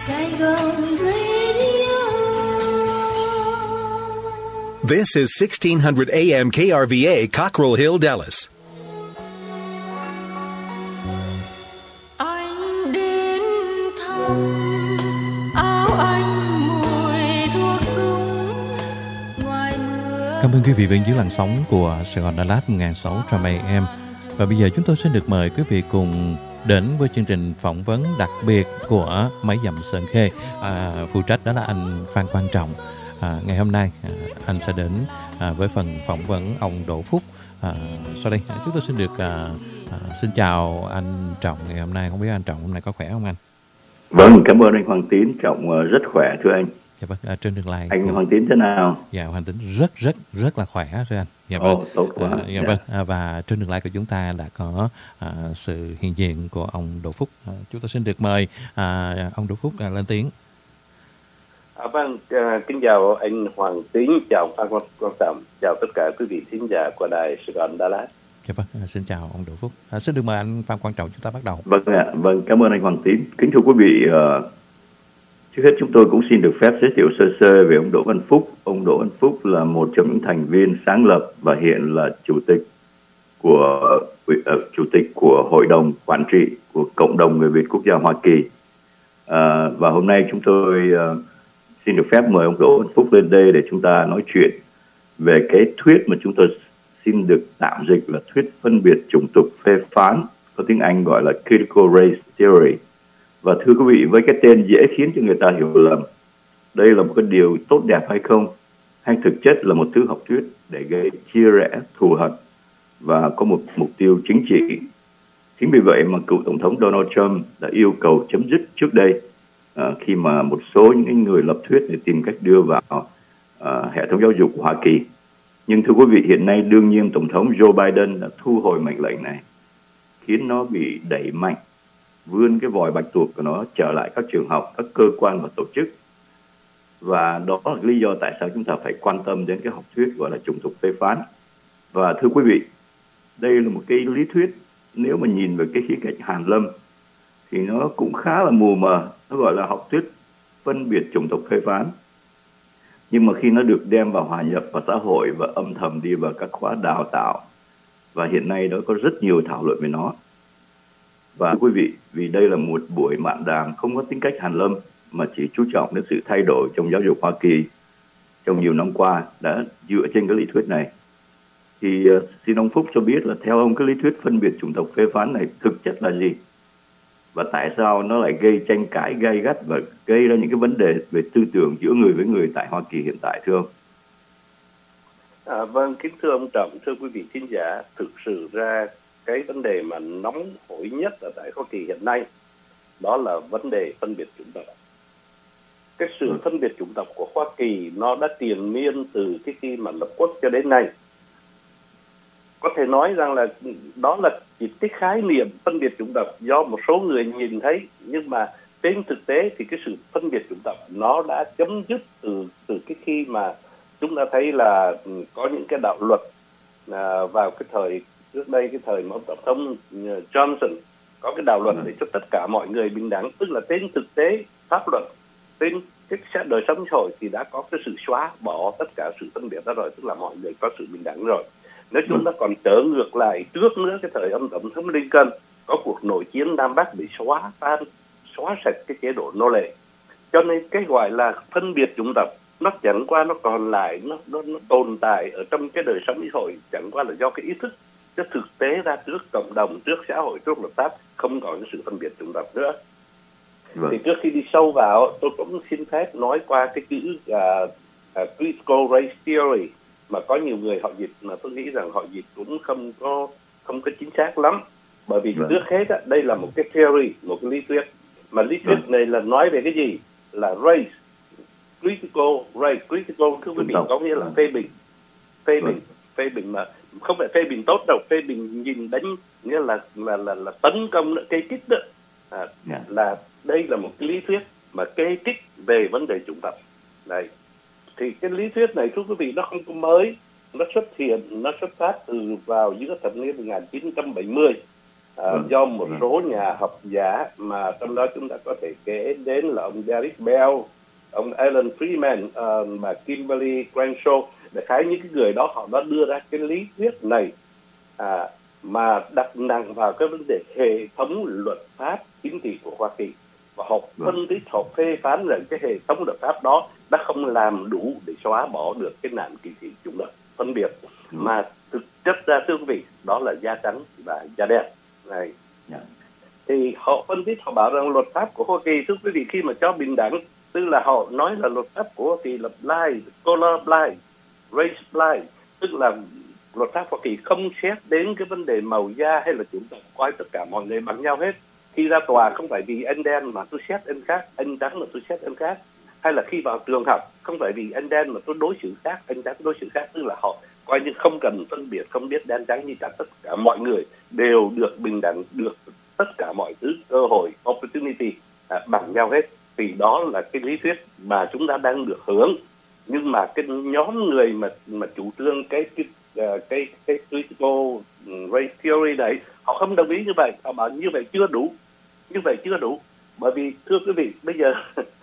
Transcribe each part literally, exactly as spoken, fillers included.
Saigon Radio. This is sixteen hundred A M K R V A, Cockrell Hill, Dallas. Anh đến thăm áo anh mùi thuốc súng ngoài mưa. Cảm ơn quý vị bên dưới làn sóng của Sài Gòn Đà Lạt một nghìn sáu trăm A M. Và bây giờ chúng tôi sẽ được mời quý vị cùng đến với chương trình phỏng vấn đặc biệt của Máy Dặm Sơn Khê. À, phụ trách đó là anh Phan Quang Trọng. À, ngày hôm nay à, anh sẽ đến à, với phần phỏng vấn ông Đỗ Phúc. À, sau đây chúng tôi xin được à, à, xin chào anh Trọng ngày hôm nay. Không biết anh Trọng hôm nay có khỏe không anh? Vâng, cảm ơn anh Hoàng Tín. Trọng rất khỏe thưa anh. Dạ vâng, à, trên đường lại anh của... Hoàng Tín thế nào? Dạ, Hoàng Tín rất rất rất là khỏe thưa anh. Dạ vâng. Ồ, tốt quá. À, dạ, dạ vâng. À, và trên đường lại của chúng ta đã có à, sự hiện diện của ông Đỗ Phúc. À, chúng tôi xin được mời à, ông Đỗ Phúc à, lên tiếng. À, vâng, à, kính chào anh Hoàng Tín, chào Phan Quang Trọng, chào tất cả quý vị thính giả của đài Sài Gòn Đà Lạt. Dạ vâng, à, xin chào ông Đỗ Phúc. À, xin được mời anh Phan Quang Trọng, chúng ta bắt đầu. Vâng ạ, à, vâng, cảm ơn anh Hoàng Tín. Kính thưa quý vị, uh, trước hết chúng tôi cũng xin được phép giới thiệu sơ sơ về ông Đỗ Văn Phúc. Ông Đỗ Văn Phúc là một trong những thành viên sáng lập và hiện là chủ tịch của uh, chủ tịch của Hội đồng Quản trị của Cộng đồng Người Việt Quốc gia Hoa Kỳ. Uh, và hôm nay chúng tôi uh, xin được phép mời ông Đỗ Văn Phúc lên đây để chúng ta nói chuyện về cái thuyết mà chúng tôi xin được tạm dịch là thuyết phân biệt chủng tộc phê phán, có tiếng Anh gọi là Critical Race Theory. Và thưa quý vị, với cái tên dễ khiến cho người ta hiểu lầm, đây là một cái điều tốt đẹp hay không, hay thực chất là một thứ học thuyết để gây chia rẽ, thù hận và có một mục tiêu chính trị. Chính vì vậy mà cựu Tổng thống Donald Trump đã yêu cầu chấm dứt trước đây, à, khi mà một số những người lập thuyết để tìm cách đưa vào à, hệ thống giáo dục của Hoa Kỳ. Nhưng thưa quý vị, hiện nay đương nhiên Tổng thống Joe Biden đã thu hồi mệnh lệnh này, khiến nó bị đẩy mạnh, vươn cái vòi bạch tuộc của nó trở lại các trường học, các cơ quan và tổ chức. Và đó là lý do tại sao chúng ta phải quan tâm đến cái học thuyết gọi là chủng tộc phê phán. Và thưa quý vị, đây là một cái lý thuyết, nếu mà nhìn về cái khía cạnh hàn lâm thì nó cũng khá là mù mờ. Nó gọi là học thuyết phân biệt chủng tộc phê phán. Nhưng mà khi nó được đem vào hòa nhập vào xã hội và âm thầm đi vào các khóa đào tạo, và hiện nay đó có rất nhiều thảo luận về nó. Và quý vị, vì đây là một buổi mạn đàm không có tính cách hàn lâm mà chỉ chú trọng đến sự thay đổi trong giáo dục Hoa Kỳ trong nhiều năm qua đã dựa trên cái lý thuyết này. Thì uh, xin ông Phúc cho biết là theo ông cái lý thuyết phân biệt chủng tộc phê phán này thực chất là gì? Và tại sao nó lại gây tranh cãi gay gắt và gây ra những cái vấn đề về tư tưởng giữa người với người tại Hoa Kỳ hiện tại, thưa ông? À, vâng, kính thưa ông Trọng, thưa quý vị thính giả, thực sự ra cái vấn đề mà nóng hổi nhất ở tại Hoa Kỳ hiện nay đó là vấn đề phân biệt chủng tộc. Cái sự phân biệt chủng tộc của Hoa Kỳ nó đã triền miên từ cái khi mà lập quốc cho đến nay. Có thể nói rằng là đó là chỉ cái khái niệm phân biệt chủng tộc do một số người nhìn thấy, nhưng mà trên thực tế thì cái sự phân biệt chủng tộc nó đã chấm dứt từ từ cái khi mà chúng ta thấy là có những cái đạo luật à, vào cái thời trước đây, cái thời mà ông Tổng thống Johnson có cái đạo luật để cho tất cả mọi người bình đẳng, tức là trên thực tế pháp luật, trên cái đời sống xã hội thì đã có cái sự xóa bỏ tất cả sự phân biệt đó rồi, tức là mọi người có sự bình đẳng rồi. Nếu chúng ta còn trở ngược lại trước nữa, cái thời ông Tổng thống Lincoln có cuộc nội chiến Nam Bắc bị xóa tan, xóa sạch cái chế độ nô lệ. Cho nên cái gọi là phân biệt chủng tộc nó chẳng qua nó còn lại, nó, nó, nó tồn tại ở trong cái đời sống xã hội chẳng qua là do cái ý thức, chứ thực tế ra trước cộng đồng, trước xã hội, trước luật pháp không còn cái sự phân biệt chủng tộc nữa. Vâng. Thì trước khi đi sâu vào, tôi cũng xin phép nói qua cái chữ uh, uh, Critical Race Theory mà có nhiều người họ dịch mà tôi nghĩ rằng họ dịch cũng không có không có chính xác lắm, bởi vì vâng. trước hết á, đây là một cái theory, một cái lý thuyết, mà lý thuyết vâng. này là nói về cái gì? Là race, critical race, critical thưa quý vị có nghĩa là phê bình, phê bình, phê bình mà không phải phê bình tốt đâu, phê bình nhìn đánh nghĩa là là là, là tấn công nữa, cây kích đó, à, yeah. là đây là một cái lý thuyết mà cây kích về vấn đề chủng tộc. Đây thì cái lý thuyết này thưa quý vị nó không có mới, nó xuất hiện, nó xuất phát từ vào giữa thập niên một nghìn chín trăm bảy mươi À, Vâng. do một Vâng. số nhà học giả mà trong đó chúng ta có thể kể đến là ông Derek Bell, ông Alan Freeman, uh, và Kimberly Crenshaw. Để khái những cái người đó họ đã đưa ra cái lý thuyết này à, mà đặt nặng vào cái vấn đề hệ thống luật pháp chính trị của Hoa Kỳ, và họ phân tích, họ phê phán rằng cái hệ thống luật pháp đó đã không làm đủ để xóa bỏ được cái nạn kỳ thị chủng tộc phân biệt, mà thực chất ra thưa quý vị đó là da trắng và da đen này. Yeah. Thì họ phân tích, họ bảo rằng luật pháp của Hoa Kỳ, thưa quý vị, khi mà cho bình đẳng, tức là họ nói là luật pháp của Hoa Kỳ là blind, color blind, race blind, tức là luật pháp Hoa Kỳ không xét đến cái vấn đề màu da hay là chủng tộc, coi tất cả mọi người bằng nhau hết. Khi ra tòa không phải vì anh đen mà tôi xét anh khác, anh trắng mà tôi xét anh khác, hay là khi vào trường học không phải vì anh đen mà tôi đối xử khác, anh trắng đối xử khác, tức là họ coi như không cần phân biệt, không biết đen trắng, như cả tất cả mọi người đều được bình đẳng, được tất cả mọi thứ cơ hội, opportunity à, bằng nhau hết. Thì đó là cái lý thuyết mà chúng ta đang được hưởng. Nhưng mà cái nhóm người mà mà chủ trương cái cái uh, cái cái critical race theory này, họ không đồng ý như vậy. Họ bảo như vậy chưa đủ, như vậy chưa đủ. Bởi vì thưa quý vị, bây giờ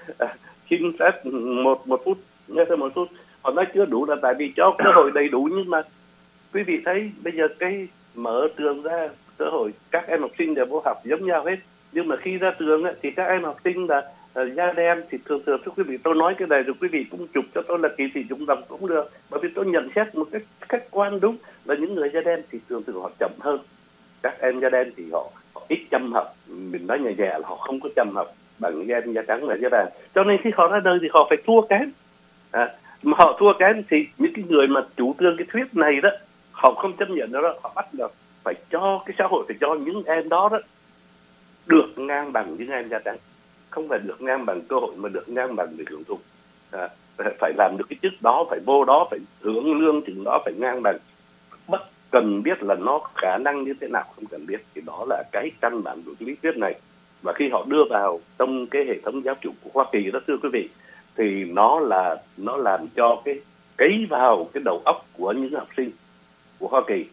xin phép một một phút, nghe thêm một phút. Họ nói chưa đủ là tại vì cho cơ hội đầy đủ, nhưng mà quý vị thấy bây giờ cái mở trường ra, cơ hội các em học sinh đều vô học giống nhau hết. Nhưng mà khi ra trường ấy, thì các em học sinh là uh, da đen thì thường thường, thưa quý vị, tôi nói cái này rồi quý vị cũng chụp cho tôi là kỳ thị chủng tộc cũng được, bởi vì tôi nhận xét một cách khách quan đúng là những người da đen thì thường thường họ chậm hơn các em da đen, thì họ, họ ít chăm học, mình nói nhẹ nhẹ là họ không có chăm học bằng những em da trắng và da vàng, cho nên khi họ ra đời thì họ phải thua kém. À, mà họ thua kém thì những cái người mà chủ trương cái thuyết này đó, họ không chấp nhận đó, họ bắt đầu phải cho cái xã hội, phải cho những em đó đó được ngang bằng những em da trắng, không phải được ngang bằng cơ hội mà được ngang bằng để hưởng thụ. À, phải làm được cái chức đó, phải vô đó, phải hưởng lương chừng đó, phải ngang bằng, bất cần biết là nó khả năng như thế nào, không cần biết. Thì đó là cái căn bản của cái lý thuyết này. Và khi họ đưa vào trong cái hệ thống giáo dục của Hoa Kỳ đó, thưa quý vị, thì nó là nó làm cho cái cấy vào cái đầu óc của những học sinh của Hoa Kỳ,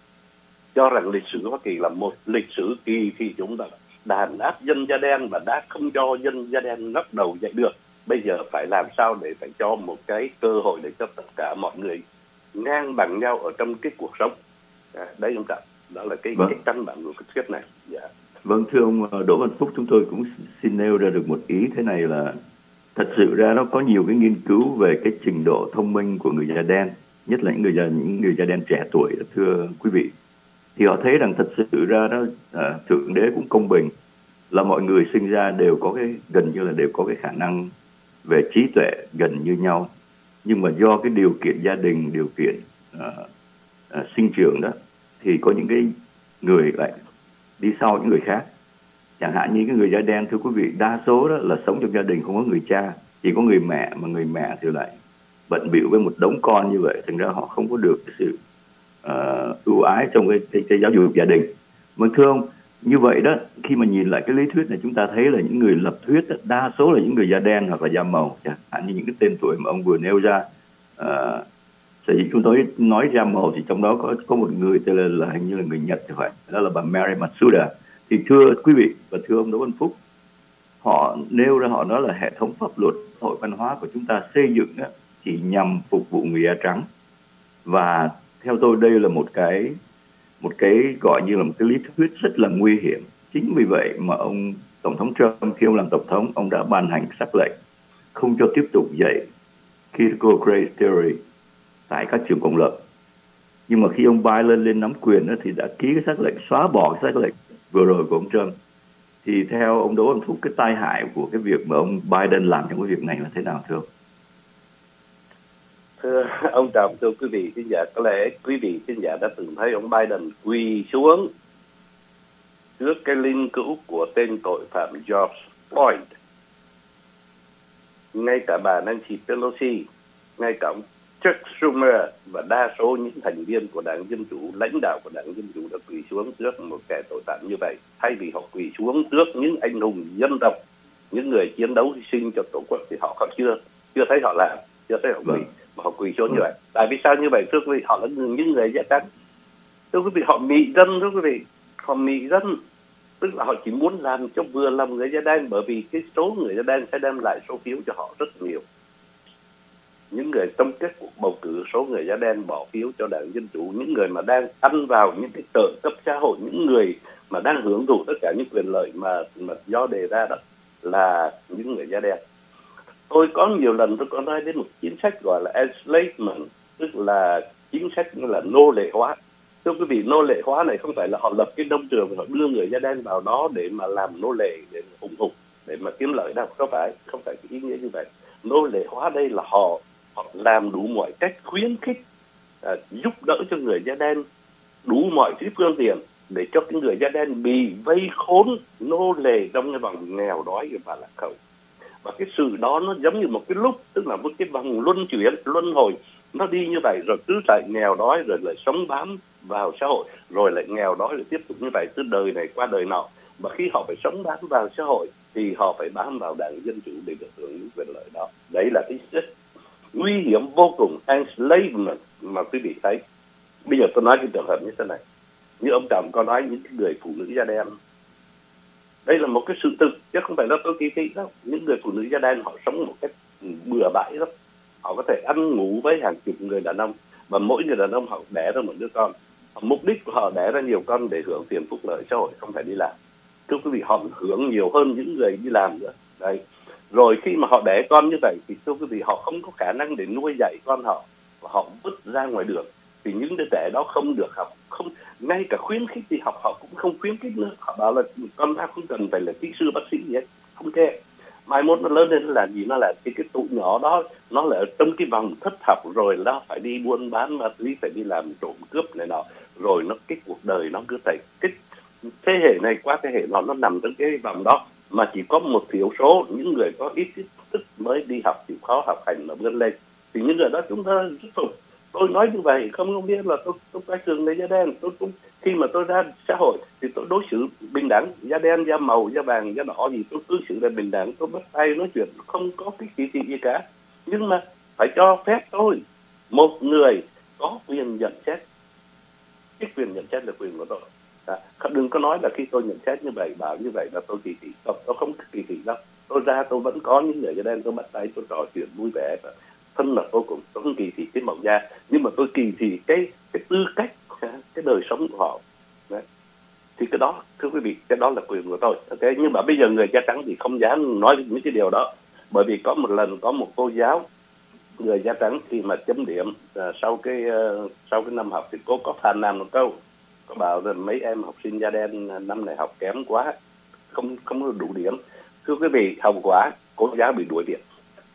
cho rằng lịch sử Hoa Kỳ là một lịch sử kỳ thị chủng tộc, đàn áp dân da đen và đã không cho dân da đen ngóc đầu dậy được. Bây giờ phải làm sao để phải cho một cái cơ hội để cho tất cả mọi người ngang bằng nhau ở trong cái cuộc sống. À, đấy không ạ? Đó là cái, vâng. cái căn bản của cái thuyết này. Dạ. Vâng, thưa ông Đỗ Văn Phúc, chúng tôi cũng xin nêu ra được một ý thế này là thật sự ra nó có nhiều cái nghiên cứu về cái trình độ thông minh của người da đen, nhất là những người da những người da đen trẻ tuổi, thưa quý vị. Thì họ thấy rằng thật sự ra đó à, Thượng Đế cũng công bình, là mọi người sinh ra đều có cái gần như là đều có cái khả năng về trí tuệ gần như nhau, nhưng mà do cái điều kiện gia đình, điều kiện à, à, sinh trưởng đó, thì có những cái người lại đi sau những người khác. Chẳng hạn như cái người da đen, thưa quý vị, đa số đó là sống trong gia đình không có người cha, chỉ có người mẹ, mà người mẹ thì lại bận bịu với một đống con như vậy, thành ra họ không có được cái sự uh, ưu ái trong cái, cái, cái giáo dục gia đình. Vâng, thưa ông, như vậy đó, khi mà nhìn lại cái lý thuyết này, chúng ta thấy là những người lập thuyết đó, đa số là những người da đen hoặc là da màu, chẳng hạn như những cái tên tuổi mà ông vừa nêu ra. Uh, Sở dĩ chúng tôi nói da màu thì trong đó có có một người tên là, là hình như là người Nhật thì phải, đó là bà Mary Matsuda. Thì thưa quý vị và thưa ông Đỗ Văn Phúc, họ nêu ra, họ nói là hệ thống pháp luật, hội văn hóa của chúng ta xây dựng đó, chỉ nhằm phục vụ người da trắng. Và theo tôi đây là một cái một cái gọi như là một cái lý thuyết rất là nguy hiểm. Chính vì vậy mà ông Tổng thống Trump khi ông làm Tổng thống, ông đã ban hành sắc lệnh không cho tiếp tục dạy critical race theory tại các trường công lập. Nhưng mà khi ông Biden lên nắm quyền đó, thì đã ký cái sắc lệnh xóa bỏ cái sắc lệnh vừa rồi của ông Trump. Thì theo ông Đỗ Văn Phúc, cái tai hại của cái việc mà ông Biden làm trong cái việc này là thế nào thưa ông? Thưa ông Trọng, thưa quý vị khán giả, có lẽ quý vị khán giả đã từng thấy ông Biden quỳ xuống trước cái linh cữu của tên tội phạm George Floyd. Ngay cả bà Nancy Pelosi, ngay cả ông Chuck Schumer và đa số những thành viên của Đảng Dân Chủ, lãnh đạo của Đảng Dân Chủ đã quỳ xuống trước một kẻ tội phạm như vậy. Thay vì họ quỳ xuống trước những anh hùng dân tộc, những người chiến đấu hy sinh cho Tổ quốc, thì họ còn chưa chưa thấy họ làm, chưa thấy họ quỳ, mà họ quỳ xuống như vậy. Tại vì sao như vậy thưa quý vị? Họ là những người da trắng. Thưa quý vị, họ mị dân, thưa quý vị, họ mị dân, tức là họ chỉ muốn làm cho vừa lòng người da đen, bởi vì cái số người da đen sẽ đem lại số phiếu cho họ rất nhiều. Những người trong kết cuộc bầu cử, số người da đen bỏ phiếu cho Đảng Dân Chủ, những người mà đang ăn vào những cái trợ cấp xã hội, những người mà đang hưởng thụ tất cả những quyền lợi mà, mà do đề ra đó là những người da đen. Tôi có nhiều lần tôi có nói đến một chính sách gọi là enslavement, tức là chính sách như là nô lệ hóa. Thưa quý vị, nô lệ hóa này không phải là họ lập cái nông trường, họ đưa người da đen vào đó để mà làm nô lệ, để hùng hục, để mà kiếm lợi đâu, không phải, không phải cái ý nghĩa như vậy. Nô lệ hóa đây là họ họ làm đủ mọi cách khuyến khích, à, giúp đỡ cho người da đen đủ mọi thứ phương tiện để cho cái người da đen bị vây khốn nô lệ trong cái vòng nghèo đói và lạc hậu. Và cái sự đó nó giống như một cái lúc, tức là một cái vòng luân chuyển, luân hồi, nó đi như vậy rồi cứ lại nghèo đói rồi lại sống bám vào xã hội, rồi lại nghèo đói rồi tiếp tục như vậy từ đời này qua đời nọ. Và khi họ phải sống bám vào xã hội thì họ phải bám vào Đảng Dân Chủ để được hưởng những quyền lợi đó. Đấy là cái rất nguy hiểm vô cùng, enslavement mà quý vị thấy. Bây giờ tôi nói cái trường hợp như thế này, như ông Trọng có nói những người phụ nữ da đen, đây là một cái sự thực chứ không phải là tôi kỳ thị đâu. Những người phụ nữ da đen họ sống một cách bừa bãi lắm, họ có thể ăn ngủ với hàng chục người đàn ông, và mỗi người đàn ông họ đẻ ra một đứa con. Mục đích của họ đẻ ra nhiều con để hưởng tiền phúc lợi xã hội, không phải đi làm. Thưa quý vị, họ hưởng nhiều hơn những người đi làm nữa. Đây. Rồi khi mà họ đẻ con như vậy thì thưa quý vị, họ không có khả năng để nuôi dạy con họ, và họ vứt ra ngoài đường. Thì những đứa trẻ đó không được học, không ngay cả khuyến khích đi học họ cũng không khuyến khích nữa. Họ bảo là con ta không cần phải là kỹ sư bác sĩ gì hết, không kệ. Mai mốt nó lớn lên là gì, nó là cái, cái tụi nhỏ đó, nó là ở trong cái vòng thất học, rồi nó phải đi buôn bán ma túy, phải đi làm trộm cướp này nọ, rồi nó cái cuộc đời nó cứ tại cái thế hệ này qua thế hệ nọ, nó nằm trong cái vòng đó, mà chỉ có một thiểu số những người có ít kiến thức mới đi học, chịu khó học hành mà vươn lên, thì những người đó chúng ta rất phục. Tôi nói như vậy không có biết là tôi tôi coi thường người da đen. Tôi cũng khi mà tôi ra xã hội thì tôi đối xử bình đẳng, da đen, da màu, da vàng, da đỏ gì tôi cư xử là bình đẳng, tôi bắt tay nói chuyện không có cái kỳ thị gì cả. Nhưng mà phải cho phép tôi, một người có quyền nhận xét. Cái quyền nhận xét là quyền của tôi. À, đừng có nói là khi tôi nhận xét như vậy, bảo như vậy là tôi kỳ thị. Tôi, tôi không kỳ thị đâu. Tôi ra tôi vẫn có những người da đen, tôi bắt tay, tôi trò chuyện vui vẻ, thân là vô cùng. Tôi không kỳ thị cái màu da, nhưng mà tôi kỳ thị cái cái tư cách, cái đời sống của họ. Đấy. Thì cái đó, thưa quý vị, cái đó là quyền của tôi. Ok, nhưng mà bây giờ người da trắng thì không dám nói những cái điều đó, bởi vì có một lần có một cô giáo người da trắng khi mà chấm điểm uh, sau cái uh, sau cái năm học thì cô có phàn nàn một câu, có bảo là mấy em học sinh da đen năm này học kém quá, không không đủ điểm. Thưa quý vị, hậu quả cô giáo bị đuổi việc.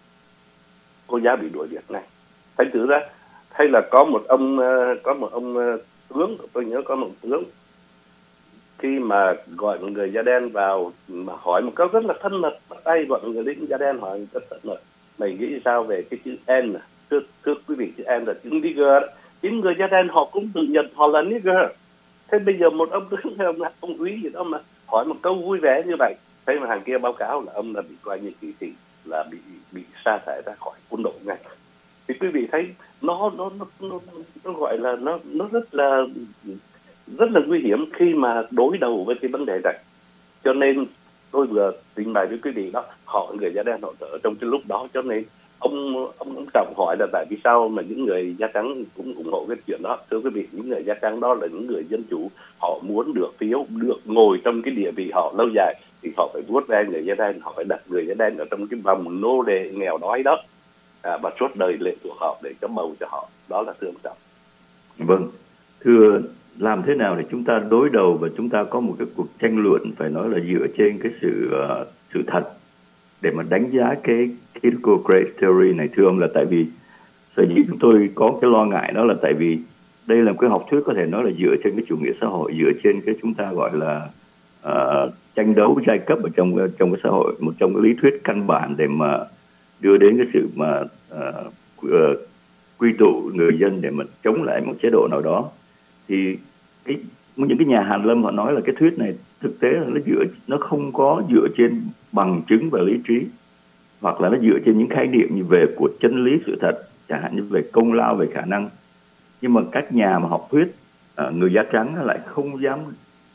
Cô giáo bị đuổi việc này. Thành thử ra hay là có một ông uh, có một ông uh, tướng, tôi nhớ có một tướng, khi mà gọi một người da đen vào mà hỏi một câu rất là thân mật, bắt tay gọi một người lính da đen hỏi rất thân mật, mày nghĩ sao về cái chữ N? Thưa, thưa quý vị, chữ N là chữ nigger. Chính người da đen họ cũng tự nhận họ là nigger. Thế bây giờ một ông tướng hay ông, ông úy gì đó mà hỏi một câu vui vẻ như vậy, thế mà hàng kia báo cáo là ông là bị coi như kỳ thị, là bị bị sa thải ra khỏi quân đội ngay. Thì quý vị thấy nó nó nó nó, nó gọi là nó nó rất là rất là nguy hiểm khi mà đối đầu với cái vấn đề này. Cho nên tôi vừa trình bày với quý vị đó, họ người da đen họ ở trong cái lúc đó, cho nên ông ông ông Trọng hỏi là tại vì sao mà những người da trắng cũng ủng hộ cái chuyện đó. Thưa quý vị, những người da trắng đó là những người dân chủ, họ muốn được phiếu, được ngồi trong cái địa vị họ lâu dài thì họ phải vuốt ve người da đen, họ phải đặt người da đen ở trong cái vòng nô lệ nghèo đói đó, à, và suốt đời lệ thuộc họ để cho bầu cho họ. Đó là thưa ông Trọng. Vâng, thưa, làm thế nào để chúng ta đối đầu và chúng ta có một cái cuộc tranh luận phải nói là dựa trên cái sự uh, sự thật để mà đánh giá cái critical race theory này, thưa ông, là tại vì sở dĩ chúng tôi có cái lo ngại đó là tại vì đây là một cái học thuyết có thể nói là dựa trên cái chủ nghĩa xã hội, dựa trên cái chúng ta gọi là uh, tranh đấu giai cấp ở trong trong cái xã hội, một trong cái lý thuyết căn bản để mà đưa đến cái sự mà uh, uh, quy tụ người dân để mà chống lại một chế độ nào đó. Thì cái những cái nhà hàn lâm họ nói là cái thuyết này thực tế là nó dựa nó không có dựa trên bằng chứng và lý trí, hoặc là nó dựa trên những khái niệm như về của chân lý sự thật, chẳng hạn như về công lao, về khả năng. Nhưng mà các nhà mà học thuyết uh, người da trắng lại không dám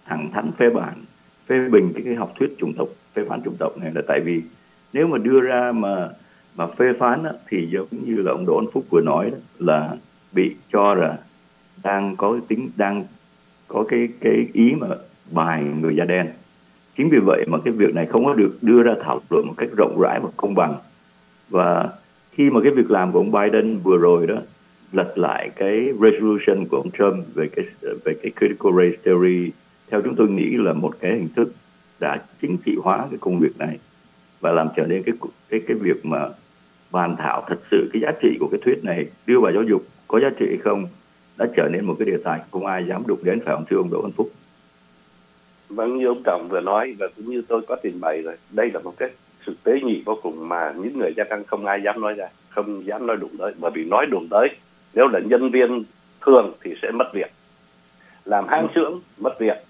thẳng thắn phê bản, phê bình cái, cái học thuyết chủng tộc, phê phán chủng tộc này, là tại vì nếu mà đưa ra mà mà phê phán đó, thì giống như là ông Đỗ Anh Phúc vừa nói đó, là bị cho là đang có cái tính đang có cái cái ý mà bài người da đen. Chính vì vậy mà cái việc này không có được đưa ra thảo luận một cách rộng rãi và công bằng. Và khi mà cái việc làm của ông Biden vừa rồi đó lật lại cái resolution của ông Trump về cái về cái critical race theory, theo chúng tôi nghĩ là một cái hình thức đã chính trị hóa cái công việc này và làm trở nên cái cái cái việc mà bàn thảo thật sự cái giá trị của cái thuyết này đưa vào giáo dục có giá trị hay không đã trở nên một cái đề tài không ai dám đụng đến, phải không thưa ông Đỗ Anh Phúc? Vâng, như ông Trọng vừa nói và cũng như tôi có trình bày rồi, đây là một cái sự tế nhị vô cùng mà những người da trắng không ai dám nói ra, không dám nói đụng tới, bởi vì nói đụng tới nếu là nhân viên thường thì sẽ mất việc, làm hãng xưởng mất việc,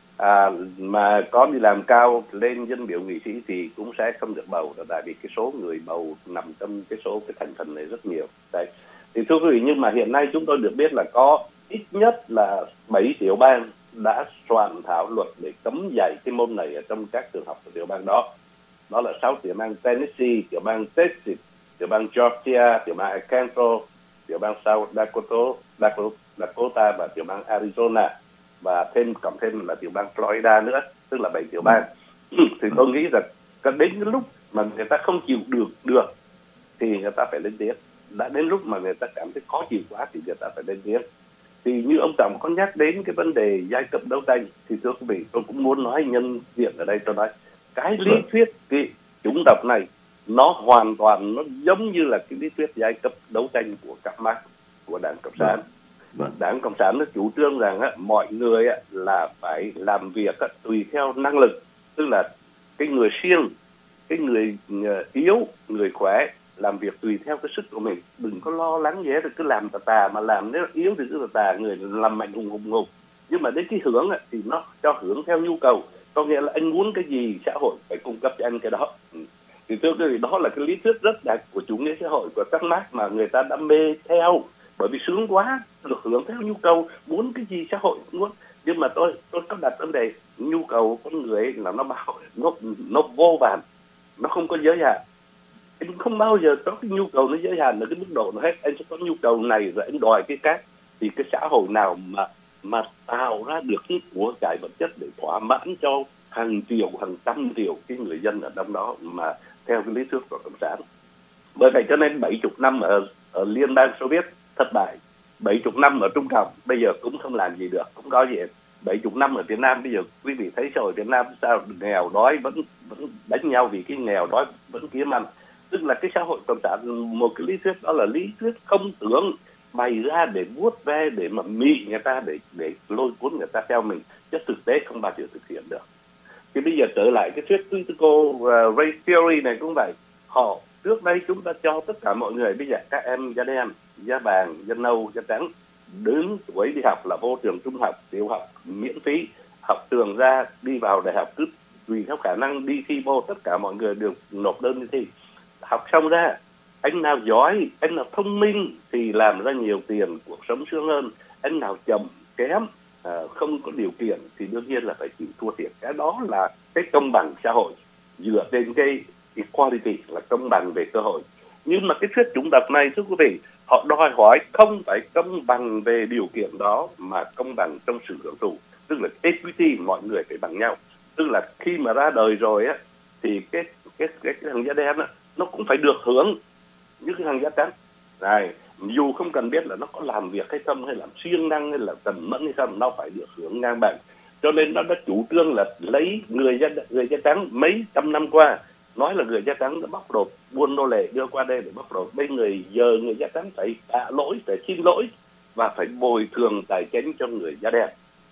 à, mà có đi làm cao lên dân biểu nghị sĩ thì cũng sẽ không được bầu, tại vì cái số người bầu nằm trong cái số cái thành phần này rất nhiều. Đấy. Thì thưa quý vị, nhưng mà hiện nay chúng tôi được biết là có ít nhất là bảy tiểu bang đã soạn thảo luật để cấm dạy cái môn này ở trong các trường học của tiểu bang đó. Đó là sáu tiểu bang Tennessee, tiểu bang Texas, tiểu bang Georgia, tiểu bang Arkansas, tiểu bang South Dakota, Dakota, Dakota và tiểu bang Arizona, và thêm cộng thêm là tiểu bang Florida nữa, tức là bảy tiểu bang. Thì tôi nghĩ rằng đến cái lúc mà người ta không chịu được được thì người ta phải lên tiếng. Đã đến lúc mà người ta cảm thấy khó chịu quá thì người ta phải lên tiếng. Thì như ông Trọng có nhắc đến cái vấn đề giai cấp đấu tranh, thì thưa quý vị, tôi cũng muốn nói nhân diện ở đây, tôi nói cái lý thuyết cái chủng tộc này nó hoàn toàn nó giống như là cái lý thuyết giai cấp đấu tranh của các Marx, của Đảng Cộng sản. Đảng Cộng sản nó chủ trương rằng á, mọi người á, là phải làm việc á, tùy theo năng lực, tức là cái người siêng, cái người yếu, người khỏe làm việc tùy theo cái sức của mình, đừng có lo lắng gì hết, cứ làm tà tà, mà làm nếu yếu thì cứ tà tà, người làm mạnh hùng hùng hục. Nhưng mà đến cái hưởng á, thì nó cho hưởng theo nhu cầu, có nghĩa là anh muốn cái gì xã hội phải cung cấp cho anh cái đó. Thì thưa quý vị, đó là cái lý thuyết rất đặc của chủ nghĩa xã hội của các Marx mà người ta đam mê theo, bởi vì sướng quá, được hưởng theo nhu cầu, muốn cái gì xã hội cũng muốn. Nhưng mà tôi tôi có đặt vấn đề nhu cầu con người là nó bảo nó nó vô vàn, nó không có giới hạn. Anh không bao giờ có cái nhu cầu nó giới hạn ở cái mức độ nào hết. Anh sẽ có nhu cầu này rồi anh đòi cái khác. Thì cái xã hội nào mà mà tạo ra được cái của cải vật chất để thỏa mãn cho hàng triệu, hàng trăm triệu cái người dân ở trong đó mà theo cái lý thuyết của Cộng sản. Bởi vậy cho nên bảy mươi năm ở, ở Liên bang Xô Viết thất bại, bảy mươi năm ở Trung Cộng bây giờ cũng không làm gì được, không có gì. bảy mươi năm ở Việt Nam bây giờ quý vị thấy xã hội Việt Nam sao nghèo đói vẫn vẫn đánh nhau vì cái nghèo đói vẫn kiếm ăn. Tức là cái xã hội cộng sản, một cái lý thuyết đó là lý thuyết không tưởng bày ra để vuốt ve, để mà mị người ta, để để lôi cuốn người ta theo mình, chứ thực tế không bao giờ thực hiện được. Thì bây giờ trở lại cái thuyết critical race theory này cũng vậy. Họ trước đây chúng ta cho tất cả mọi người, bây giờ các em da đen, da vàng, da nâu, da trắng đến tuổi đi học là vô trường trung học, tiểu học miễn phí, học trường ra đi vào đại học cứ tùy theo khả năng đi thi vô, tất cả mọi người được nộp đơn đi thi. Học xong ra, anh nào giỏi, anh nào thông minh thì làm ra nhiều tiền, cuộc sống sướng hơn. Anh nào chậm, kém, à, không có điều kiện thì đương nhiên là phải chịu thua thiệt. Cái đó là cái công bằng xã hội, dựa trên cái equality là công bằng về cơ hội. Nhưng mà cái thuyết chủng tộc này, thưa quý vị, họ đòi hỏi không phải công bằng về điều kiện đó, mà công bằng trong sự hưởng thụ, tức là equity, mọi người phải bằng nhau. Tức là khi mà ra đời rồi á, thì cái cái cái, cái thằng da đen á, nó cũng phải được hưởng như cái thằng da trắng này, dù không cần biết là nó có làm việc hay không, hay làm siêng năng, hay là cần mẫn hay không, nó phải được hưởng ngang bằng. Cho nên nó đã chủ trương là lấy người da người da trắng mấy trăm năm qua, nói là người da trắng đã bóc lột, buôn nô lệ đưa qua đây để bóc lột. Bây người giờ người da trắng phải tạ lỗi, phải xin lỗi và phải bồi thường tài chính cho người da đen.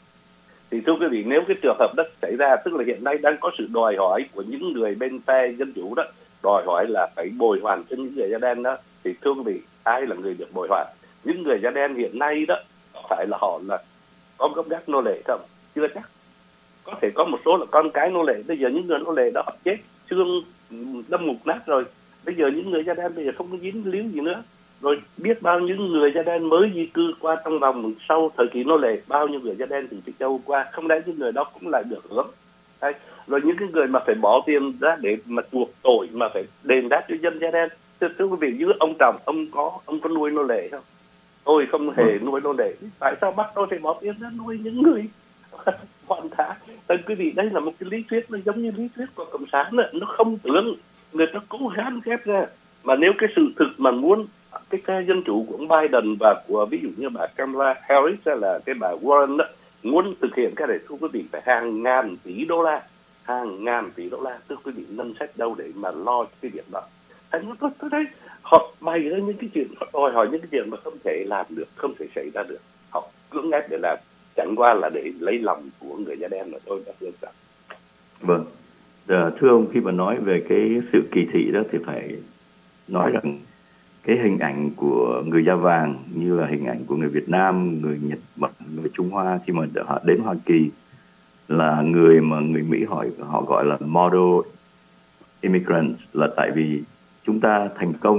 Thì thưa quý vị, nếu cái trường hợp đó xảy ra, tức là hiện nay đang có sự đòi hỏi của những người bên phe dân chủ đó, đòi hỏi là phải bồi hoàn cho những người da đen đó, thì thưa quý vị, ai là người được bồi hoàn? Những người da đen hiện nay đó, phải là họ là có gốc gác nô lệ không? Chưa chắc. Có thể có một số là con cái nô lệ. Bây giờ những người nô lệ đó chết, xương đâm mục nát rồi. Bây giờ những người da đen bây giờ không có dính líu gì nữa. rồi biết bao nhiêu người da đen mới di cư qua trong vòng sau thời kỳ nô lệ, bao nhiêu người da đen từ châu Âu qua, không lẽ những người đó cũng lại được hưởng? Đấy. Rồi những cái người mà phải bỏ tiền ra để mà chuộc tội, mà phải đền đáp cho dân da đen. Thưa, thưa quý vị, như ông Trọng, ông có ông có nuôi nô lệ không? Tôi không hề nuôi nô lệ. Tại sao bắt tôi phải bỏ tiền ra nuôi những người hoàn thả? Thưa quý vị, đây là một cái lý thuyết, nó giống như lý thuyết của cộng sản đó. Nó không tưởng, người ta cố gắng ghép ra. Mà nếu cái sự thực mà muốn cái phe dân chủ của ông Biden và của ví dụ như bà Kamala Harris hay là cái bà Warren đó, muốn thực hiện cái này, thưa quý vị, phải hàng ngàn tỷ đô la, hàng ngàn tỷ đô la, thưa quý vị, ngân sách đâu để mà lo cái việc đó. Thành ra tôi, tôi thấy họ bày ra những cái chuyện, họ đòi hỏi những cái chuyện mà không thể làm được, không thể xảy ra được. Họ cưỡng ép để làm, chẳng qua là để lấy lòng của người da đen mà thôi. Đã thương sao. Vâng, à, thưa ông, khi mà nói về cái sự kỳ thị đó thì phải nói rằng cái hình ảnh của người da vàng như là hình ảnh của người Việt Nam, người Nhật Bản, người Trung Hoa khi mà họ đến Hoa Kỳ là người mà người Mỹ hỏi họ gọi là model immigrants, là tại vì chúng ta thành công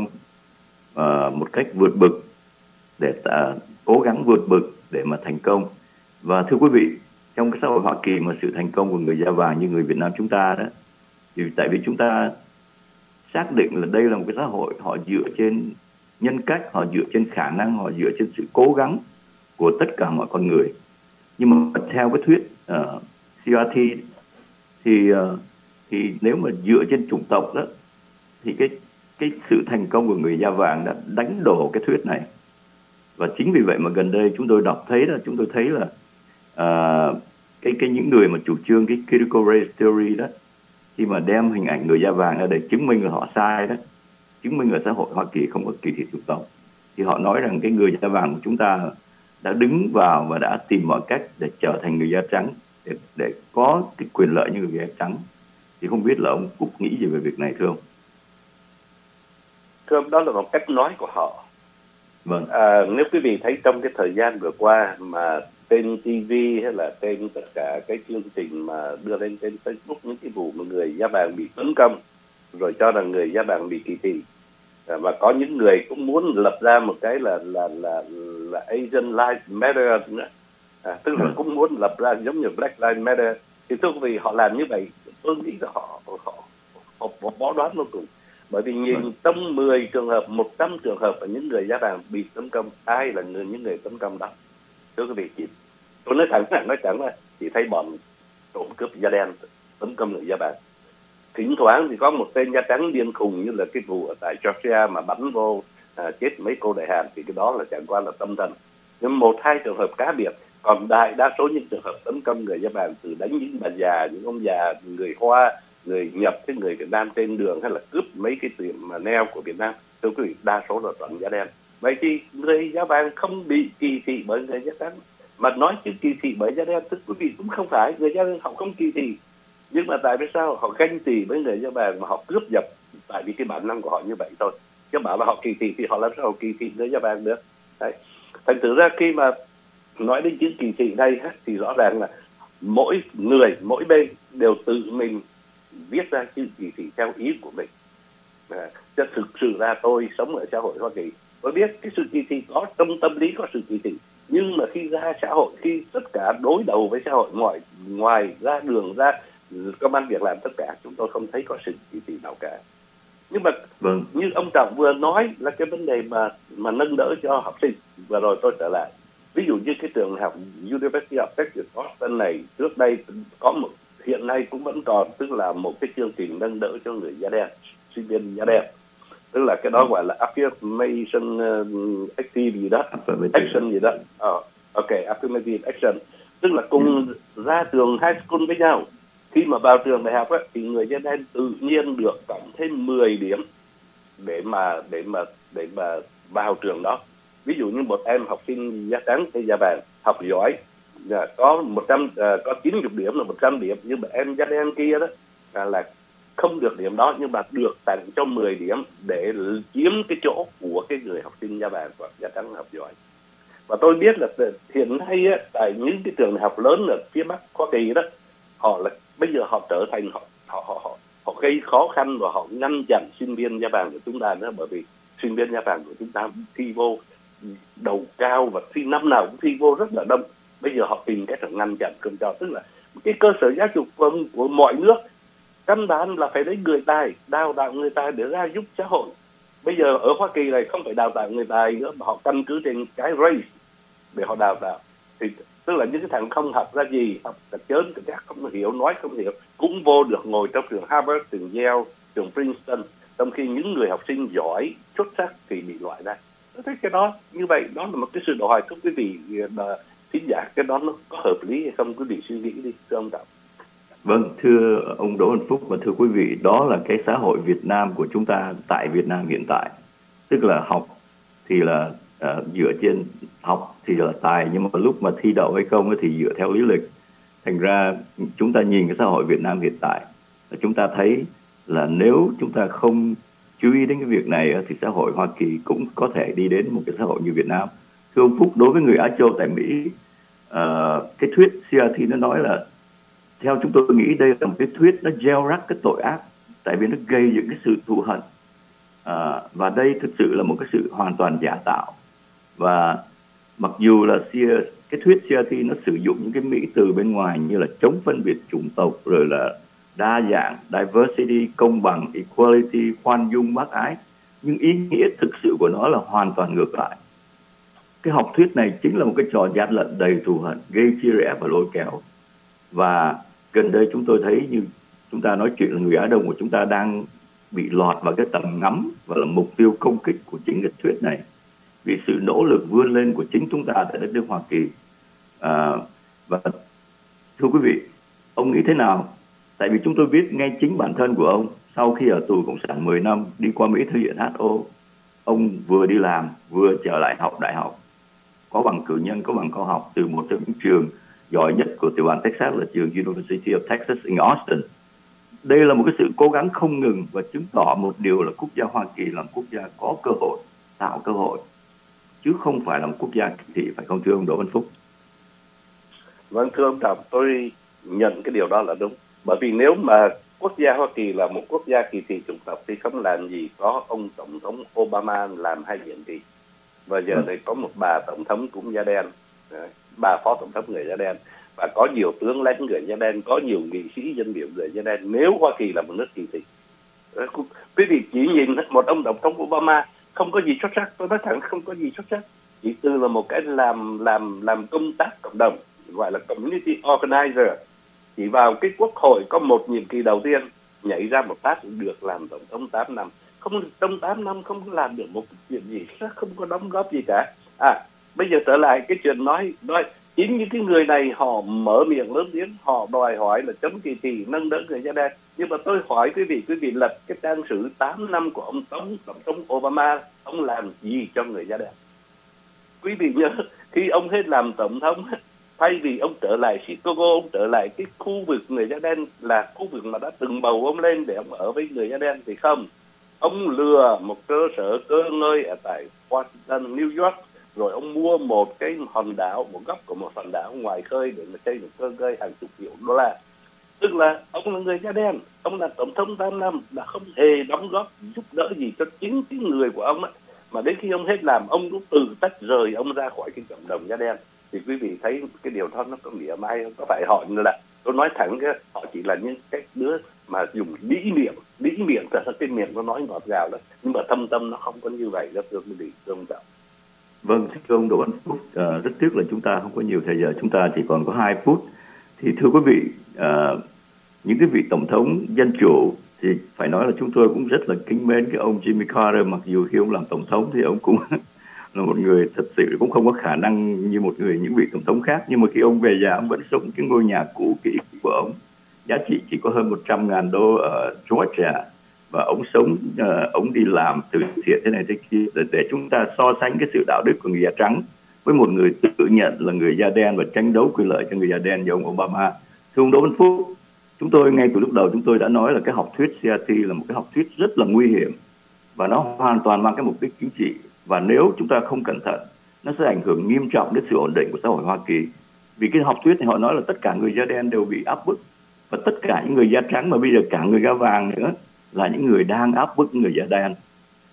uh, một cách vượt bực, để uh, cố gắng vượt bực để mà thành công. Và thưa quý vị, trong cái xã hội Hoa Kỳ mà sự thành công của người da vàng như người Việt Nam chúng ta đó, thì tại vì chúng ta xác định là đây là một cái xã hội họ dựa trên nhân cách, họ dựa trên khả năng, họ dựa trên sự cố gắng của tất cả mọi con người. Nhưng mà theo cái thuyết uh, xê rờ tê thì uh, thì nếu mà dựa trên chủng tộc đó thì cái cái sự thành công của người da vàng đã đánh đổ cái thuyết này. Và chính vì vậy mà gần đây chúng tôi đọc thấy là chúng tôi thấy là uh, cái cái những người mà chủ trương cái critical race theory đó, khi mà đem hình ảnh người da vàng ra để chứng minh là họ sai đó, chứng minh ở xã hội Hoa Kỳ không có kỳ thị chủng tộc, thì họ nói rằng cái người da vàng của chúng ta đã đứng vào và đã tìm mọi cách để trở thành người da trắng, để, để có cái quyền lợi như người da trắng. Thì không biết là ông Cúc nghĩ gì về việc này, thưa ông? Thưa ông, đó là một cách nói của họ. Vâng. À, nếu quý vị thấy trong cái thời gian vừa qua mà trên ti vi hay là trên tất cả cái chương trình mà đưa lên trên Facebook những cái vụ mà người da vàng bị tấn công, rồi cho rằng người da vàng bị kỳ thị, à, và có những người cũng muốn lập ra một cái là là là là Asian Lives Matter nữa, à, tức là ừ. cũng muốn lập ra giống như Black Lives Matter. Thì thưa quý vị, họ làm như vậy, tôi nghĩ là họ họ, họ, họ bỏ đoán vô cùng. Bởi vì nhìn ừ. trong mười trường hợp, một trăm trường hợp là những người da vàng bị tấn công, ai là người những người tấn công đó? Thưa quý vị, chị tôi nói thẳng là nói thẳng là chỉ thấy bọn trộm cướp da đen tấn công người da vàng. Thỉnh thoảng thì có một tên da trắng điên khùng như là cái vụ ở tại Georgia mà bắn vô à, chết mấy cô đại hàn, thì cái đó là chẳng qua là tâm thần. Nhưng một hai trường hợp cá biệt, còn đại đa số những trường hợp tấn công người da vàng, từ đánh những bà già, những ông già, người Hoa, người Nhật, cái người Việt Nam trên đường, hay là cướp mấy cái tiệm mà neo của Việt Nam, thưa quý vị, đa số là toàn da đen. Vậy thì người da vàng không bị kỳ thị bởi người da trắng. Mà nói chứ kỳ thị bởi da đen, tức quý vị cũng không phải, người da đen họ không kỳ thị, nhưng mà tại vì sao họ ganh tị với người da vàng mà họ cướp giật, tại vì cái bản năng của họ như vậy thôi. Chứ bảo là họ kỳ thị thì họ làm sao họ kỳ thị người da vàng được? Đấy. Thành thử ra khi mà nói đến chữ kỳ thị đây thì rõ ràng là mỗi người, mỗi bên đều tự mình viết ra chữ kỳ thị theo ý của mình. À, chứ thực sự ra tôi sống ở xã hội Hoa Kỳ, tôi biết cái sự kỳ thị có, trong tâm lý có sự kỳ thị. Nhưng mà khi ra xã hội, khi tất cả đối đầu với xã hội, ngoài ngoài ra đường ra công ăn việc làm tất cả, chúng tôi không thấy có sự kỳ thị nào cả. Nhưng mà vâng. như ông Trọng vừa nói là cái vấn đề mà mà nâng đỡ cho học sinh, và rồi tôi trở lại. Ví dụ như cái trường học University of Texas Austin này, trước đây có một, hiện nay cũng vẫn còn, tức là một cái chương trình nâng đỡ cho người da đen, sinh viên da đen. Tức là cái đó gọi là affirmation active gì đó, action gì đó. Oh, ok, affirmative action. Tức là cùng ừ. ra trường high school với nhau. Khi mà vào trường đại học ấy, thì người da đen tự nhiên được cộng thêm mười điểm để mà để mà để mà vào trường đó. Ví dụ như một em học sinh da trắng hay da vàng học giỏi, có một trăm có chín mươi điểm là một trăm điểm, nhưng mà em da đen kia đó là không được điểm đó, nhưng mà được tặng cho mười điểm để chiếm cái chỗ của cái người học sinh da vàng hoặc da trắng học giỏi. Và tôi biết là hiện nay á, tại những cái trường đại học lớn ở phía Bắc Hoa Kỳ đó, họ là bây giờ họ trở thành họ họ họ họ, họ gây khó khăn và họ ngăn chặn sinh viên da vàng của chúng ta nữa, bởi vì sinh viên nhà vàng của chúng ta thi vô đầu cao và thi năm nào cũng thi vô rất là đông. Bây giờ họ tìm cách ngăn chặn không cho, tức là cái cơ sở giáo dục của, của mọi nước căn bản là phải lấy người tài, đào tạo người tài để ra giúp xã hội. Bây giờ ở Hoa Kỳ này không phải đào tạo người tài nữa, mà họ căn cứ trên cái race để họ đào tạo. Thì tức là những cái thằng không học ra gì, học cả chớn cả chắc không hiểu, nói không hiểu, cũng vô được ngồi trong trường Harvard, trường Yale, trường Princeton, trong khi những người học sinh giỏi xuất sắc thì bị loại ra. Tôi thấy cái đó như vậy đó là một cái sự đòi hỏi. Thưa quý vị thính giả, cái đó nó có hợp lý hay không, quý vị suy nghĩ đi, thưa ông Trọng. Vâng, thưa ông Đỗ Văn Phúc và thưa quý vị, đó là cái xã hội Việt Nam của chúng ta tại Việt Nam hiện tại. Tức là học thì là uh, dựa trên học thì là tài, nhưng mà lúc mà thi đậu hay không thì dựa theo lý lịch. Thành ra chúng ta nhìn cái xã hội Việt Nam hiện tại, chúng ta thấy là nếu chúng ta không chú ý đến cái việc này thì xã hội Hoa Kỳ cũng có thể đi đến một cái xã hội như Việt Nam. Thưa ông Phúc, đối với người Á Châu tại Mỹ, uh, cái thuyết xê rờ tê nó nói là, theo chúng tôi nghĩ đây là một cái thuyết nó gieo rắc cái tội ác, tại vì nó gây những cái sự thù hận. À, và đây thực sự là một cái sự hoàn toàn giả tạo. Và mặc dù là cái thuyết xê rờ tê nó sử dụng những cái mỹ từ bên ngoài như là chống phân biệt chủng tộc, rồi là đa dạng, diversity, công bằng, equality, khoan dung, bác ái, nhưng ý nghĩa thực sự của nó là hoàn toàn ngược lại. Cái học thuyết này chính là một cái trò gian lận đầy thù hận, gây chia rẽ và lôi kéo. Và gần đây chúng tôi thấy như chúng ta nói chuyện là người Á Đông của chúng ta đang bị lọt vào cái tầm ngắm và là mục tiêu công kích của chính cái thuyết này, vì sự nỗ lực vươn lên của chính chúng ta tại đất nước Hoa Kỳ. À, và thưa quý vị, ông nghĩ thế nào? Tại vì chúng tôi biết ngay chính bản thân của ông, sau khi ở tù Cộng sản mười năm, đi qua Mỹ thư viện hát o, ông vừa đi làm vừa trở lại học đại học, có bằng cử nhân, có bằng cao học từ một trong những trường giỏi nhất của tiểu bang Texas là trường University of Texas in Austin. Đây là một cái sự cố gắng không ngừng và chứng tỏ một điều là quốc gia Hoa Kỳ là một quốc gia có cơ hội, tạo cơ hội, chứ không phải là một quốc gia kỳ thị, phải không thưa ông Đỗ Văn Phúc? Vâng, thưa ông Trọng, tôi nhận cái điều đó là đúng. Bởi vì nếu mà quốc gia Hoa Kỳ là một quốc gia kỳ thị chủng tộc thì không làm gì có ông Tổng thống Obama làm hai nhiệm kỳ. Và giờ này có một bà Tổng thống cũng da đen, bà Phó Tổng thống người da đen, và có nhiều tướng lãnh người da đen, có nhiều nghị sĩ dân biểu người da đen. Nếu Hoa Kỳ là một nước kỳ thị, quý vị chỉ nhìn một ông Tổng thống Obama không có gì xuất sắc, tôi nói thẳng không có gì xuất sắc, chỉ từ là một cái làm làm làm công tác cộng đồng, gọi là community organizer, chỉ vào cái quốc hội có một nhiệm kỳ đầu tiên nhảy ra một phát được làm tổng thống tám năm, không trong tám năm không làm được một chuyện gì, không có đóng góp gì cả. À bây giờ trở lại cái chuyện nói nói chính những cái người này họ mở miệng lớn tiếng, họ đòi hỏi là chống kỳ thị, nâng đỡ người da đen. Nhưng mà tôi hỏi quý vị, quý vị lật cái trang sử tám năm của ông tổng tổng thống Obama, ông làm gì cho người da đen? Quý vị nhớ khi ông hết làm tổng thống, thay vì ông trở lại Chicago, ông trở lại cái khu vực người da đen là khu vực mà đã từng bầu ông lên để ông ở với người da đen, thì không, ông lừa một cơ sở cơ ngơi ở tại Washington, New York, rồi ông mua một cái hòn đảo, một góc của một hòn đảo ngoài khơi để mà xây một cơ ngơi hàng chục triệu đô la. Tức là ông là người da đen, ông là tổng thống tám năm, đã không hề đóng góp giúp đỡ gì cho chính cái người của ông ấy. Mà đến khi ông hết làm, ông cũng từ tách rời ông ra khỏi cái cộng đồng da đen. Thì quý vị thấy cái điều đó nó có nghĩa mai không? Có phải họ như là, tôi nói thẳng cái, họ chỉ là những cái đứa mà dùng đĩ miệng, đĩ miệng thật ra cái miệng nó nói ngọt ngào đó, nhưng mà thâm tâm nó không có như vậy đó, thưa quý vị, thưa ông Trọng. Vâng, thưa ông Đỗ Văn Phúc, à, rất tiếc là chúng ta không có nhiều thời giờ, chúng ta chỉ còn có hai phút. Thì thưa quý vị, à, những cái vị tổng thống dân chủ thì phải nói là chúng tôi cũng rất là kính mến cái ông Jimmy Carter, mặc dù khi ông làm tổng thống thì ông cũng là một người thật sự cũng không có khả năng như một người những vị tổng thống khác, nhưng mà khi ông về già ông vẫn sống cái ngôi nhà cũ kỹ của ông, giá trị chỉ có hơn một trăm ngàn đô ở Georgia, và ông sống uh, ông đi làm từ thiện thế này thế kia để, để chúng ta so sánh cái sự đạo đức của người da trắng với một người tự nhận là người da đen và tranh đấu quyền lợi cho người da đen như ông Obama. Thưa ông Đỗ Văn Phúc, chúng tôi ngay từ lúc đầu chúng tôi đã nói là cái học thuyết xê rờ tê là một cái học thuyết rất là nguy hiểm và nó hoàn toàn mang cái mục đích chính trị, và nếu chúng ta không cẩn thận nó sẽ ảnh hưởng nghiêm trọng đến sự ổn định của xã hội Hoa Kỳ. Vì cái học thuyết này họ nói là tất cả người da đen đều bị áp bức, và tất cả những người da trắng mà bây giờ cả người da vàng nữa là những người đang áp bức người da đen.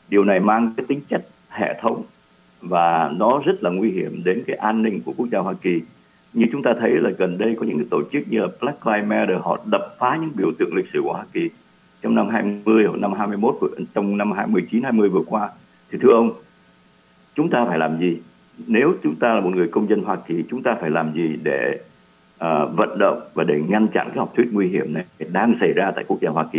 Điều này mang cái tính chất hệ thống và nó rất là nguy hiểm đến cái an ninh của quốc gia Hoa Kỳ. Như chúng ta thấy là gần đây có những cái tổ chức như là Black Lives Matter, họ đập phá những biểu tượng lịch sử của Hoa Kỳ trong năm hai mươi hoặc năm hai mươi mốt, trong năm hai mươi chín hai mươi vừa qua. Thì thưa ông, chúng ta phải làm gì? Nếu chúng ta là một người công dân Hoa Kỳ, chúng ta phải làm gì để uh, vận động và để ngăn chặn cái học thuyết nguy hiểm này đang xảy ra tại quốc gia Hoa Kỳ?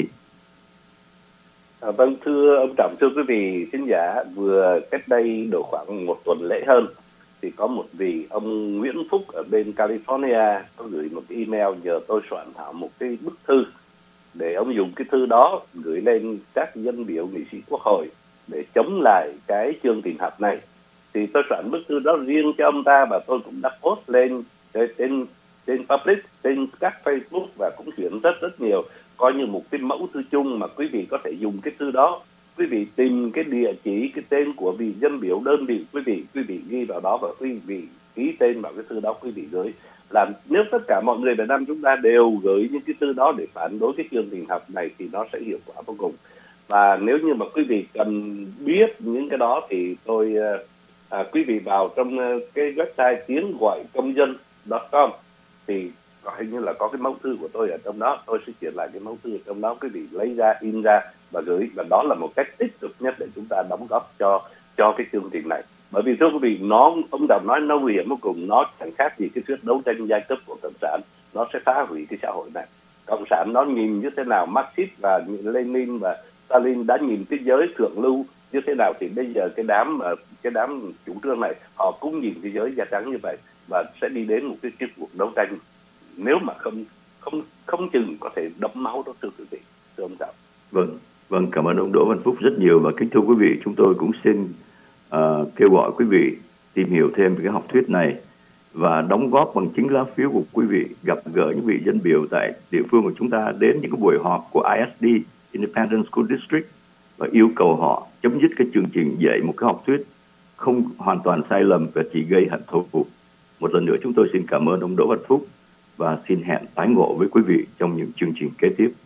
À, vâng, thưa ông Trọng, thưa quý vị khán giả, vừa cách đây độ khoảng một tuần lễ hơn thì có một vị ông Nguyễn Phúc ở bên California có gửi một cái email nhờ tôi soạn thảo một cái bức thư để ông dùng cái thư đó gửi lên các dân biểu nghị sĩ quốc hội để chống lại cái chương trình học này. Thì tôi soạn bức thư đó riêng cho ông ta và tôi cũng đã post lên trên trên public, trên các Facebook và cũng chuyển rất rất nhiều, coi như một cái mẫu thư chung mà quý vị có thể dùng cái thư đó. Quý vị tìm cái địa chỉ, cái tên của vị dân biểu đơn vị quý vị, quý vị ghi vào đó và quý vị ký tên vào cái thư đó, quý vị gửi. Làm nếu tất cả mọi người Việt Nam chúng ta đều gửi những cái thư đó để phản đối cái chương trình học này thì nó sẽ hiệu quả vô cùng. Và nếu như mà quý vị cần biết những cái đó thì tôi à, quý vị vào trong cái website tiếng gọi công dân chấm com thì hình như là có cái mẫu thư của tôi ở trong đó. Tôi sẽ chuyển lại cái mẫu thư ở trong đó, quý vị lấy ra, in ra và gửi. Và đó là một cách tích cực nhất để chúng ta đóng góp cho cho cái chương trình này. Bởi vì thưa quý vị, nó ông Đồng nói nó nguy hiểm vô cùng, nó chẳng khác gì cái thuyết đấu tranh giai cấp của cộng sản, nó sẽ phá hủy cái xã hội này. Cộng sản nó nhìn như thế nào, Marxist và Lenin và Stalin đã nhìn thế giới thượng lưu như thế nào, thì bây giờ cái đám cái đám chủ trương này họ cũng nhìn thế giới da trắng như vậy và sẽ đi đến một cái cái cuộc đấu tranh, nếu mà không không không chừng có thể đẫm máu đó, thưa quý vị, thưa ông Trọng. Vâng, vâng, cảm ơn ông Đỗ Văn Phúc rất nhiều. Và kính thưa quý vị, chúng tôi cũng xin uh, kêu gọi quý vị tìm hiểu thêm về cái học thuyết này và đóng góp bằng chính lá phiếu của quý vị, gặp gỡ những vị dân biểu tại địa phương của chúng ta, đến những cái buổi họp của I S D, Independent School District, và yêu cầu họ chấm dứt cái chương trình dạy một cái học thuyết không hoàn toàn sai lầm và chỉ gây hận thù. Một lần nữa chúng tôi xin cảm ơn ông Đỗ Văn Phúc và xin hẹn tái ngộ với quý vị trong những chương trình kế tiếp.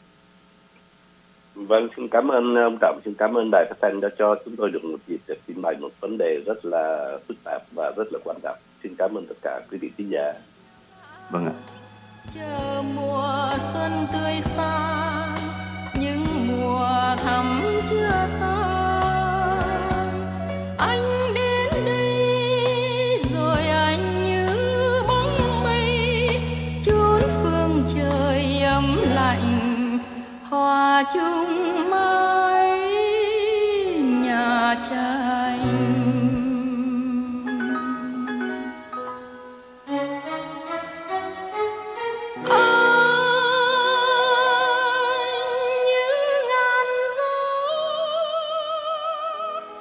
Vâng, xin cảm ơn ông Trọng, xin cảm ơn Đài Phát thanh đã cho chúng tôi được một dịp để trình bày một vấn đề rất là phức tạp và rất là quan trọng. Xin cảm ơn tất cả quý vị khán giả. Vâng ạ. Chờ mùa xuân tươi sáng, những mùa thắm chưa xa, anh đến đây rồi anh như bóng mây chốn phương trời ấm lạnh, hòa chung mái nhà tranh.